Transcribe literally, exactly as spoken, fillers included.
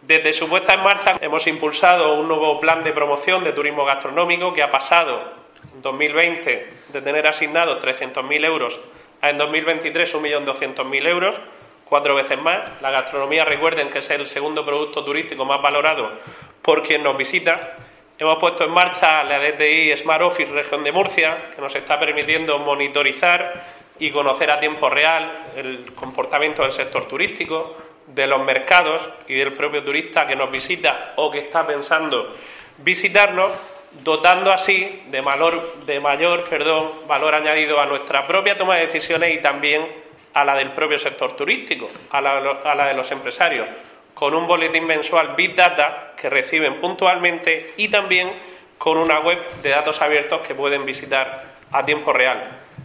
Desde su puesta en marcha hemos impulsado un nuevo plan de promoción de turismo gastronómico que ha pasado en dos mil veinte de tener asignados trescientos mil euros a en dos mil veintitrés un millón doscientos mil euros, cuatro veces más. La gastronomía, recuerden que es el segundo producto turístico más valorado por quien nos visita. Hemos puesto en marcha la D T I Smart Office Región de Murcia, que nos está permitiendo monitorizar y conocer a tiempo real el comportamiento del sector turístico, de los mercados y del propio turista que nos visita o que está pensando visitarnos, dotando así de, valor, de mayor perdón, valor añadido a nuestra propia toma de decisiones y también a la del propio sector turístico, a la, a la de los empresarios, con un boletín mensual Big Data que reciben puntualmente y también con una web de datos abiertos que pueden visitar a tiempo real.